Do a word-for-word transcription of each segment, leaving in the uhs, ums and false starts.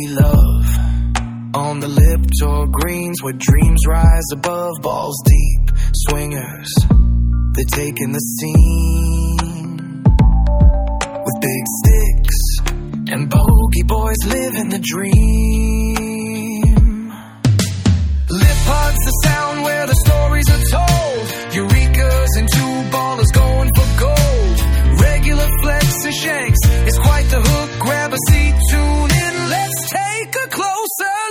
me love on the Liptor greens where dreams rise above, balls deep, swingers, they're taking the scene with big sticks and bogey boys living the dream. Lip pod's the sound where the stories are told, Eurekas and two ballers going for gold. Regular flex and shanks, it's quite the hook. Grab a seat, tune in, let's take a closer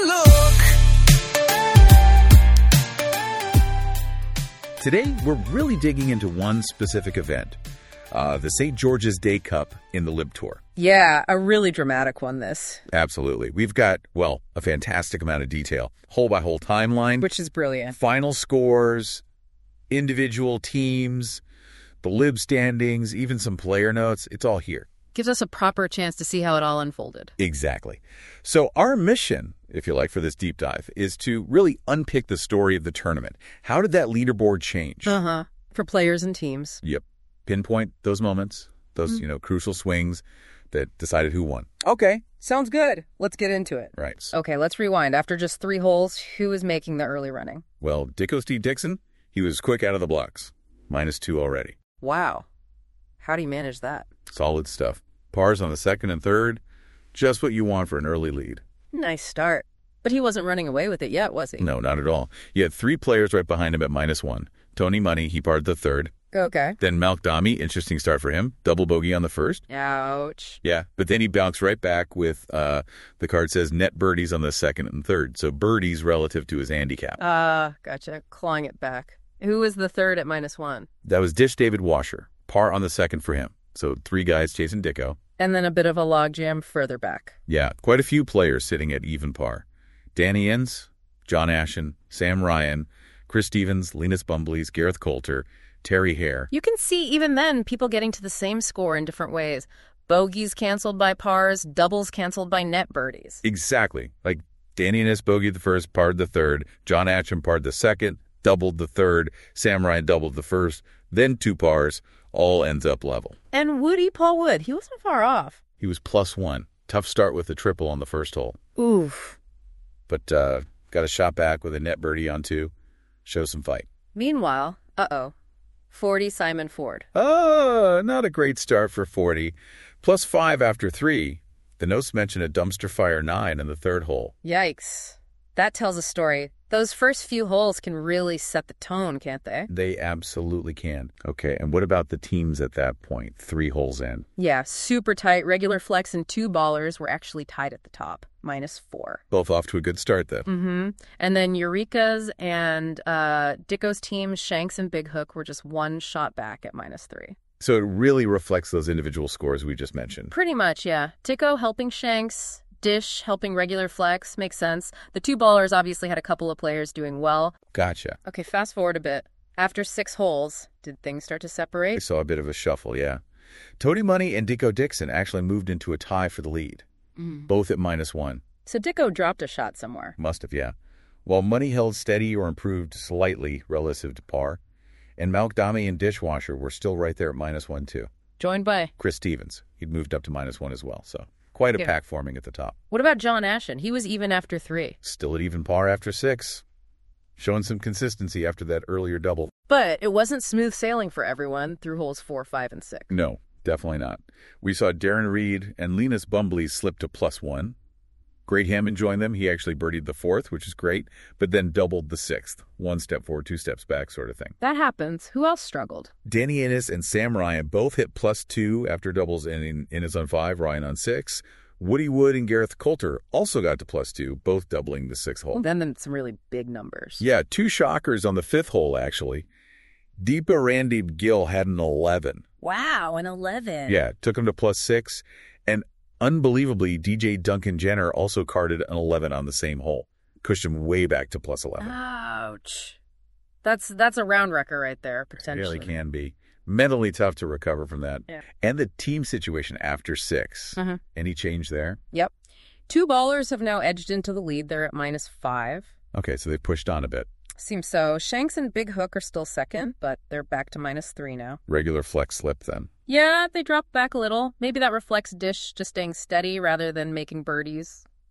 look. Today, we're really digging into one specific event, uh, the Saint George's Day Cup in the Lib Tour. Yeah, a really dramatic one, this. Absolutely. We've got, well, a fantastic amount of detail. Hole-by-hole timeline. Which is brilliant. Final scores, individual teams, the Lib standings, even some player notes. It's all here. Gives us a proper chance to see how it all unfolded. Exactly. So our mission, if you like, for this deep dive is to really unpick the story of the tournament. How did that leaderboard change? Uh-huh. For players and teams. Yep. Pinpoint those moments, those, mm-hmm. you know, crucial swings that decided who won. Okay. Sounds good. Let's get into it. Right. Okay, let's rewind. After just three holes, who was making the early running? Well, Dicko Steve Dixon, he was quick out of the blocks. Minus two already. Wow. How do you manage that? Solid stuff. Pars on the second and third. Just what you want for an early lead. Nice start. But he wasn't running away with it yet, was he? No, not at all. He had three players right behind him at minus one. Tony Money, he parred the third. Okay. Then Malk Dami, interesting start for him. Double bogey on the first. Ouch. Yeah, but then he bounced right back with, uh, the card says net birdies on the second and third. So birdies relative to his handicap. Ah, uh, gotcha. Clawing it back. Who was the third at minus one? That was Dish David Washer. Par on the second for him. So three guys chasing Dicko. And then a bit of a logjam further back. Yeah, quite a few players sitting at even par. Danny Inns, John Ashen, Sam Ryan, Chris Stevens, Linus Bumbleys, Gareth Coulter, Terry Hare. You can see even then people getting to the same score in different ways. Bogeys canceled by pars, doubles canceled by net birdies. Exactly. Like Danny Innes bogeyed the first, parred the third. John Ashen parred the second, doubled the third. Sam Ryan doubled the first, then two pars. All ends up level. And Woody, Paul Wood, he wasn't far off. He was plus one. Tough start with the triple on the first hole. Oof. But uh, got a shot back with a net birdie on two. Show some fight. Meanwhile, uh-oh. forty Simon Ford. Oh, not a great start for forty. Plus five after three. The notes mention a dumpster fire nine in the third hole. Yikes. That tells a story. Those first few holes can really set the tone, can't they? They absolutely can. Okay, and what about the teams at that point, three holes in? Yeah, super tight. Regular flex and two ballers were actually tied at the top, minus four. Both off to a good start, then. Mm-hmm. And then Eureka's and uh, Dicko's teams, Shanks and Big Hook, were just one shot back at minus three. So it really reflects those individual scores we just mentioned. Pretty much, yeah. Dicko helping Shanks, Dish helping regular flex, makes sense. The two ballers obviously had a couple of players doing well. Gotcha. Okay, fast forward a bit. After six holes, did things start to separate? I saw a bit of a shuffle, yeah. Tony Money and Dicko Dixon actually moved into a tie for the lead, mm. both at minus one. So Dicko dropped a shot somewhere. Must have, yeah. While Money held steady or improved slightly relative to par, and Malk Dami and Dishwasher were still right there at minus one, too. Joined by? Chris Stevens. He'd moved up to minus one as well, so... Quite a yeah. pack forming at the top. What about John Ashen? He was even after three. Still at even par after six. Showing some consistency after that earlier double. But it wasn't smooth sailing for everyone through holes four, five, and six. No, definitely not. We saw Darren Reed and Linus Bumbleys slip to plus one. Great Hammond joined them. He actually birdied the fourth, which is great, but then doubled the sixth. One step forward, two steps back sort of thing. That happens. Who else struggled? Danny Innes and Sam Ryan both hit plus two after doubles, and Innes on five, Ryan on six. Woody Wood and Gareth Coulter also got to plus two, both doubling the sixth hole. Well, then, then some really big numbers. Yeah, two shockers on the fifth hole, actually. Deepa Randy Gill had an eleven. Wow, an eleven. Yeah, took him to plus six. And unbelievably, D J Duncan Jenner also carded an eleven on the same hole. Pushed him way back to plus eleven. Ouch. That's that's a round wrecker right there, potentially. It really can be. Mentally tough to recover from that. Yeah. And the team situation after six. Mm-hmm. Any change there? Yep. Two ballers have now edged into the lead. They're at minus five. Okay, so they pushed on a bit. Seems so. Shanks and Big Hook are still second, but they're back to minus three now. Regular flex slip then. Yeah, they dropped back a little. Maybe that reflects Dish just staying steady rather than making birdies.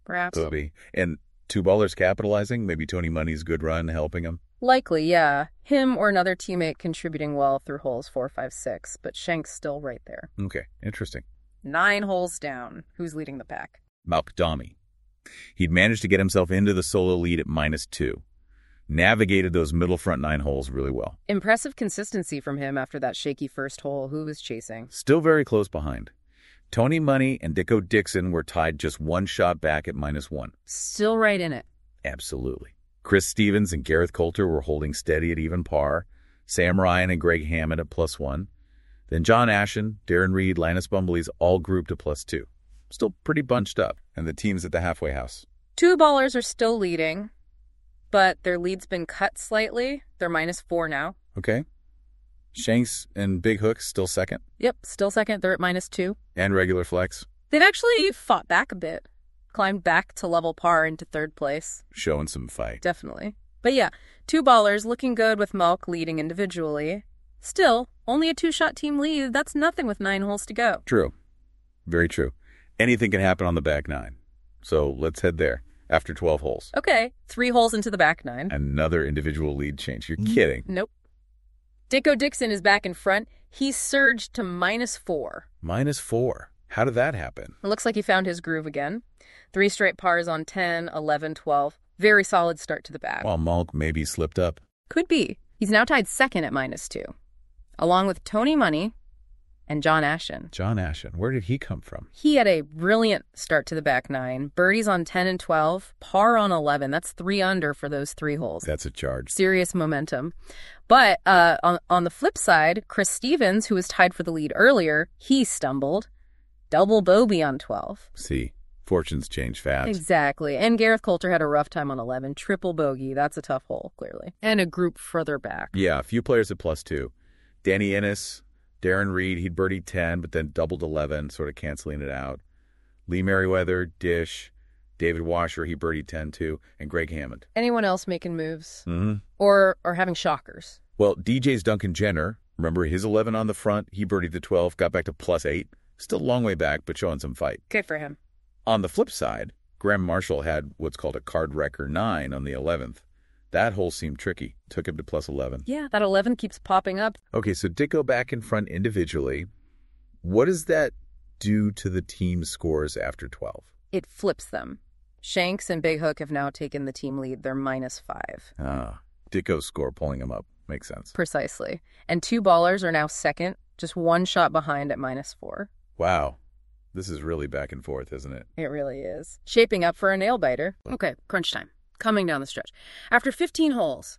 perhaps. Could be. And two ballers capitalizing, maybe Tony Money's good run helping him. Likely, yeah. Him or another teammate contributing well through holes four, five, six, but Shanks still right there. Okay, interesting. Nine holes down. Who's leading the pack? Malkdami. He'd managed to get himself into the solo lead at minus two. Navigated those middle front nine holes really well. Impressive consistency from him after that shaky first hole. Who was chasing? Still very close behind. Tony Money and Dicko Dixon were tied just one shot back at minus one. Still right in it. Absolutely. Chris Stevens and Gareth Coulter were holding steady at even par. Sam Ryan and Greg Hammond at plus one. Then John Ashen, Darren Reed, Linus Bumblies all grouped to plus two. Still pretty bunched up. And the team's at the halfway house. Two ballers are still leading, but their lead's been cut slightly. They're minus four now. Okay. Shanks and Big Hook still second. Yep, still second. They're at minus two. And regular flex. They've actually fought back a bit. Climbed back to level par into third place. Showing some fight. Definitely. But yeah, two ballers looking good with Malk leading individually. Still, only a two-shot team lead. That's nothing with nine holes to go. True. Very true. Anything can happen on the back nine. So let's head there after twelve holes. Okay, three holes into the back nine. Another individual lead change. You're kidding. Nope. Dicko Dixon is back in front. He's surged to minus four. Minus four. How did that happen? It looks like he found his groove again. Three straight pars on ten, eleven, twelve. Very solid start to the back. While Malk maybe slipped up. Could be. He's now tied second at minus two, along with Tony Money and John Ashen. John Ashen. Where did he come from? He had a brilliant start to the back nine. Birdies on ten and twelve, par on eleven. That's three under for those three holes. That's a charge. Serious momentum. But uh, on, on the flip side, Chris Stevens, who was tied for the lead earlier, he stumbled. Double bogey on twelve. See, fortunes change fast. Exactly. And Gareth Coulter had a rough time on eleven. Triple bogey. That's a tough hole, clearly. And a group further back. Yeah, a few players at plus two. Danny Innes, Darren Reed, he'd birdied ten, but then doubled eleven, sort of canceling it out. Lee Merriweather, Dish, David Washer, he birdied ten too, and Greg Hammond. Anyone else making moves? Mm-hmm. Or, or having shockers? Well, D J's Duncan Jenner, remember his eleven on the front, he birdied the twelve, got back to plus eight. Still a long way back, but showing some fight. Good for him. On the flip side, Graham Marshall had what's called a card wrecker nine on the eleventh. That hole seemed tricky. Took him to plus eleven. Yeah, that eleven keeps popping up. Okay, so Dicko back in front individually. What does that do to the team scores after twelve? It flips them. Shanks and Big Hook have now taken the team lead. They're minus five. Ah, Dicko's score pulling him up. Makes sense. Precisely. And two ballers are now second, just one shot behind at minus four. Wow. This is really back and forth, isn't it? It really is. Shaping up for a nail-biter. Okay, crunch time. Coming down the stretch. After fifteen holes,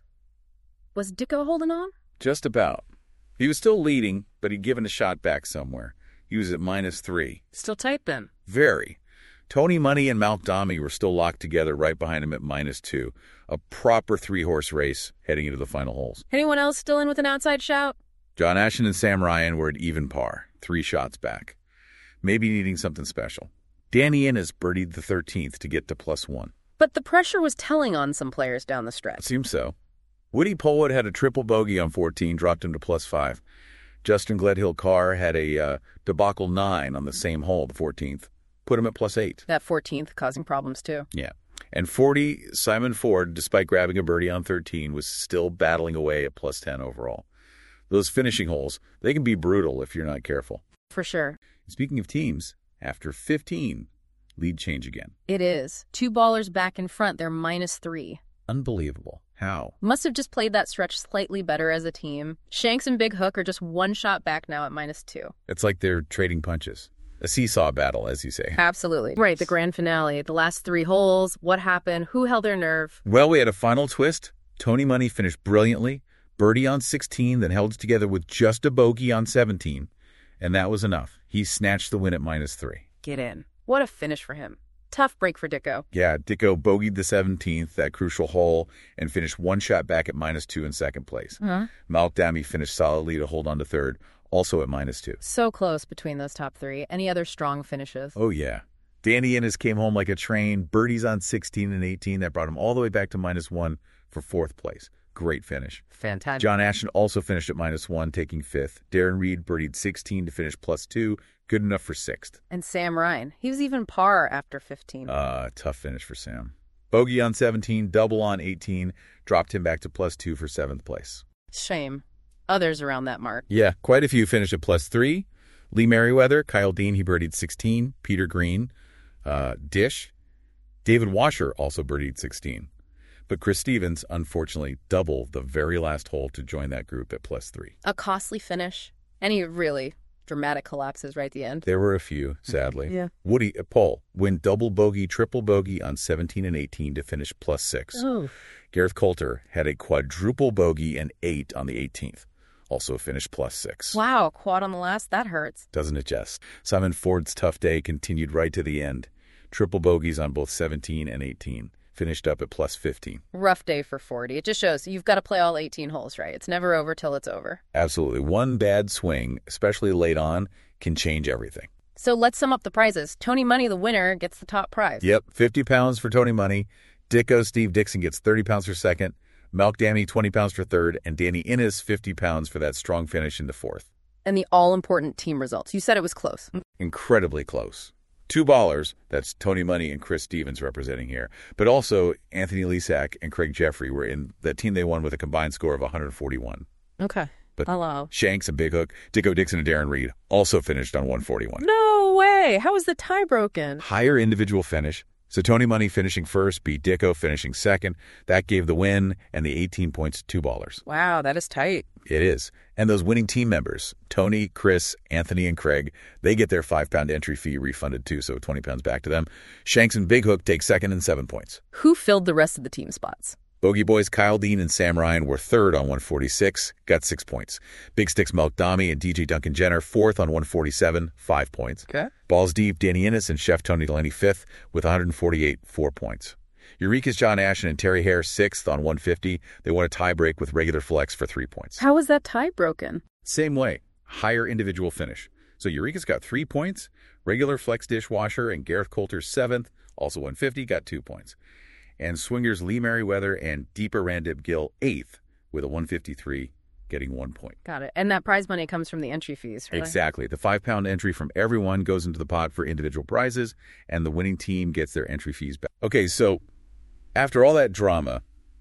was Dicko holding on? Just about. He was still leading, but he'd given a shot back somewhere. He was at minus three. Still tight then. Very. Tony Money and Malkdami were still locked together right behind him at minus two. A proper three-horse race heading into the final holes. Anyone else still in with an outside shout? John Ashen and Sam Ryan were at even par, three shots back. Maybe needing something special. Danny Innes birdied the thirteenth to get to plus one. But the pressure was telling on some players down the stretch. It seems so. Woody Polwood had a triple bogey on fourteen, dropped him to plus five. Justin Gledhill Carr had a uh, debacle nine on the same hole, the fourteenth. Put him at plus eight. That fourteenth causing problems too. Yeah. And forty, Simon Ford, despite grabbing a birdie on thirteen, was still battling away at plus ten overall. Those finishing holes, they can be brutal if you're not careful. For sure. Speaking of teams, after fifteen, lead change again. It is. Two ballers back in front. They're minus three. Unbelievable. How? Must have just played that stretch slightly better as a team. Shanks and Big Hook are just one shot back now at minus two. It's like they're trading punches. A seesaw battle, as you say. Absolutely. Right, the grand finale. The last three holes. What happened? Who held their nerve? Well, we had a final twist. Tony Money finished brilliantly. Birdie on sixteen, then held together with just a bogey on seventeen. And that was enough. He snatched the win at minus three. Get in. What a finish for him. Tough break for Dicko. Yeah, Dicko bogeyed the seventeenth, that crucial hole, and finished one shot back at minus two in second place. Uh-huh. Malkdami finished solidly to hold on to third, also at minus two. So close between those top three. Any other strong finishes? Oh, yeah. Danny Innes came home like a train. Birdies on sixteen and eighteen. That brought him all the way back to minus one for fourth place. Great finish. Fantastic. John Ashen also finished at minus one, taking fifth. Darren Reed birdied sixteen to finish plus two. Good enough for sixth. And Sam Ryan. He was even par after fifteen. Uh, tough finish for Sam. Bogey on seventeen, double on eighteen, dropped him back to plus two for seventh place. Shame. Others around that mark. Yeah, quite a few finished at plus three. Lee Merriweather, Kyle Dean, he birdied sixteen. Peter Green, uh, Dish. David Washer also birdied sixteen. But Chris Stevens, unfortunately, doubled the very last hole to join that group at plus three. A costly finish. Any really dramatic collapses right at the end. There were a few, sadly. Yeah. Woody, uh, Paul, win double bogey, triple bogey on seventeen and eighteen to finish plus six. Oh. Gareth Coulter had a quadruple bogey and eight on the eighteenth. Also finished plus six. Wow, quad on the last? That hurts. Doesn't it just? Simon Ford's tough day continued right to the end. Triple bogeys on both seventeen and eighteen. Finished up at plus fifteen. Rough day for forty. It just shows you've got to play all eighteen holes, right? It's never over till it's over. Absolutely. One bad swing, especially late on, can change everything. So let's sum up the prizes. Tony Money, the winner, gets the top prize. Yep, fifty pounds for Tony Money. Dicko Steve Dixon gets thirty pounds for second. Malk Dammy, twenty pounds for third. And Danny Innes, fifty pounds for that strong finish into fourth. And the all-important team results. You said it was close. Incredibly close. Two ballers, that's Tony Money and Chris Stevens representing here, but also Anthony Lesack and Craig Jeffrey were in that team. They won with a combined score of one hundred forty-one. Okay. But Hello. Shanks and Big Hook, Dicko Dixon and Darren Reed also finished on one forty-one. No way. How was the tie broken? Higher individual finish. So Tony Money finishing first, beat Dicko finishing second. That gave the win and the eighteen points to two ballers. Wow, that is tight. It is. And those winning team members, Tony, Chris, Anthony, and Craig, they get their five-pound entry fee refunded too, so twenty pounds back to them. Shanks and Big Hook take second and seven points. Who filled the rest of the team spots? Bogey Boys Kyle Dean and Sam Ryan were third on one forty-six, got six points. Big Sticks Malk Dami and D J Duncan Jenner fourth on one forty-seven, five points. Okay. Balls Deep, Danny Innes and Chef Tony Delaney fifth with one forty-eight, four points. Eureka's John Ashen and Terry Hare sixth on one fifty. They won a tie break with regular flex for three points. How was that tie broken? Same way, higher individual finish. So Eureka's got three points. Regular flex dishwasher and Gareth Coulter seventh, also one fifty, got two points. And swingers Lee Merriweather and Deepa Randip Gill eighth with a one fifty-three, getting one point. Got it. And that prize money comes from the entry fees, really? Exactly. The five-pound entry from everyone goes into the pot for individual prizes, and the winning team gets their entry fees back. Okay, so after all that drama,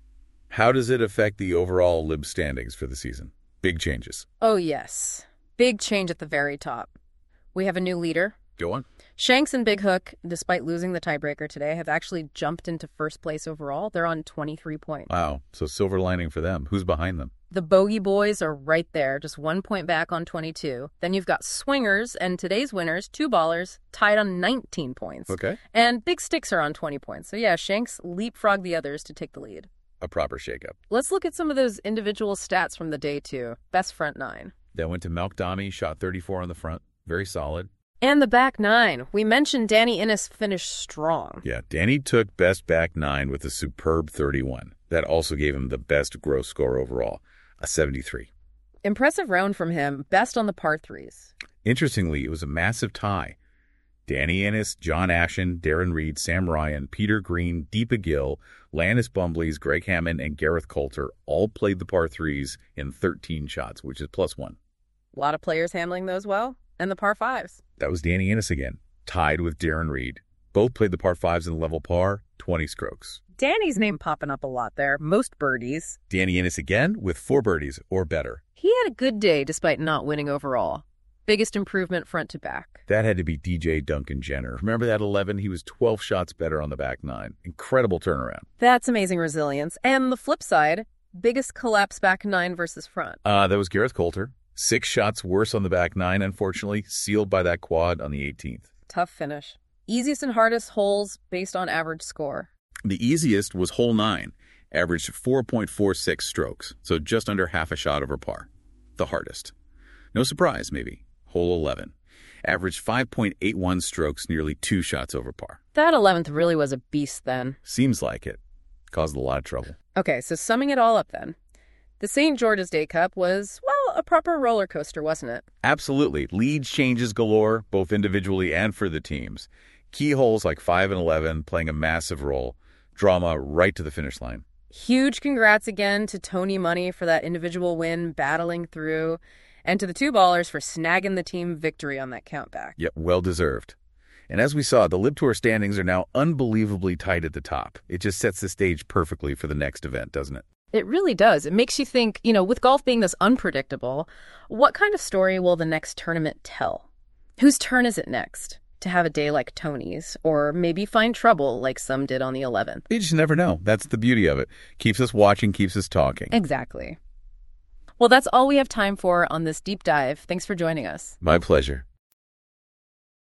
how does it affect the overall Lib standings for the season? Big changes. Oh, yes. Big change at the very top. We have a new leader. Go on. Shanks and Big Hook, despite losing the tiebreaker today, have actually jumped into first place overall. They're on twenty-three points. Wow. So silver lining for them. Who's behind them? The Bogey Boys are right there, just one point back on twenty-two. Then you've got Swingers and today's winners, two ballers, tied on nineteen points. Okay. And Big Sticks are on twenty points. So yeah, Shanks leapfrogged the others to take the lead. A proper shakeup. Let's look at some of those individual stats from the day two. Best front nine. That went to Malk Dami, shot thirty-four on the front. Very solid. And the back nine. We mentioned Danny Innes finished strong. Yeah, Danny took best back nine with a superb thirty-one. That also gave him the best gross score overall, a seventy-three. Impressive round from him, best on the par threes. Interestingly, it was a massive tie. Danny Innes, John Ashen, Darren Reed, Sam Ryan, Peter Green, Deepa Gill, Lannis Bumbleys, Greg Hammond, and Gareth Coulter all played the par threes in thirteen shots, which is plus one. A lot of players handling those well. And the par fives. That was Danny Innes again, tied with Darren Reed. Both played the par fives in level par, twenty strokes. Danny's name popping up a lot there. Most birdies. Danny Innes again with four birdies or better. He had a good day despite not winning overall. Biggest improvement front to back. That had to be D J Duncan Jenner. Remember that eleven? He was twelve shots better on the back nine. Incredible turnaround. That's amazing resilience. And the flip side, biggest collapse back nine versus front. Uh, that was Gareth Coulter. Six shots worse on the back nine, unfortunately, sealed by that quad on the eighteenth. Tough finish. Easiest and hardest holes based on average score. The easiest was hole nine, averaged four point four six strokes, so just under half a shot over par. The hardest. No surprise, maybe. Hole eleven. Averaged five point eight one strokes, nearly two shots over par. That eleventh really was a beast then. Seems like it. Caused a lot of trouble. Okay, so summing it all up then. The Saint George's Day Cup was, well, a proper roller coaster, wasn't it? Absolutely. Lead changes galore, both individually and for the teams. Key holes like five and eleven playing a massive role. Drama right to the finish line. Huge congrats again to Tony Money for that individual win, battling through. And to the two ballers for snagging the team victory on that countback. Yep, well deserved. And as we saw, the LIV Tour standings are now unbelievably tight at the top. It just sets the stage perfectly for the next event, doesn't it? It really does. It makes you think, you know, with golf being this unpredictable, what kind of story will the next tournament tell? Whose turn is it next to have a day like Tony's, or maybe find trouble like some did on the eleventh? You just never know. That's the beauty of it. Keeps us watching, keeps us talking. Exactly. Well, that's all we have time for on this deep dive. Thanks for joining us. My pleasure.